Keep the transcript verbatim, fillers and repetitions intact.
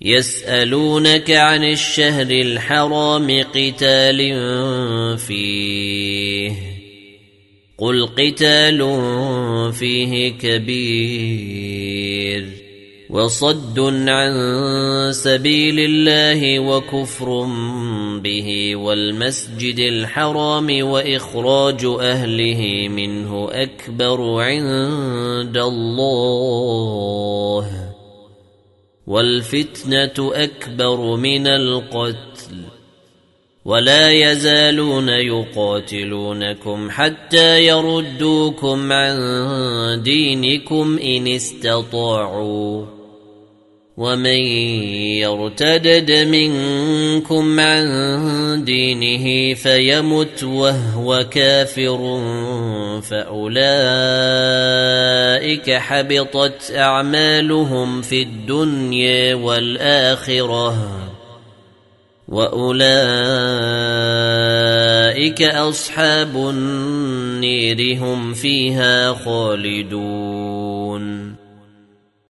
يسألونك عن الشهر الحرام قتال فيه قل قتال فيه كبير وصد عن سبيل الله وكفر به والمسجد الحرام وإخراج أهله منه أكبر عند الله والفتنة أكبر من القتل ولا يزالون يقاتلونكم حتى يردوكم عن دينكم إن استطاعوا ومن يرتدد منكم عن دينه فيمت وهو كافر فأولئك حبطت أعمالهم في الدنيا والآخرة وأولئك أصحاب النير هم فيها خالدون.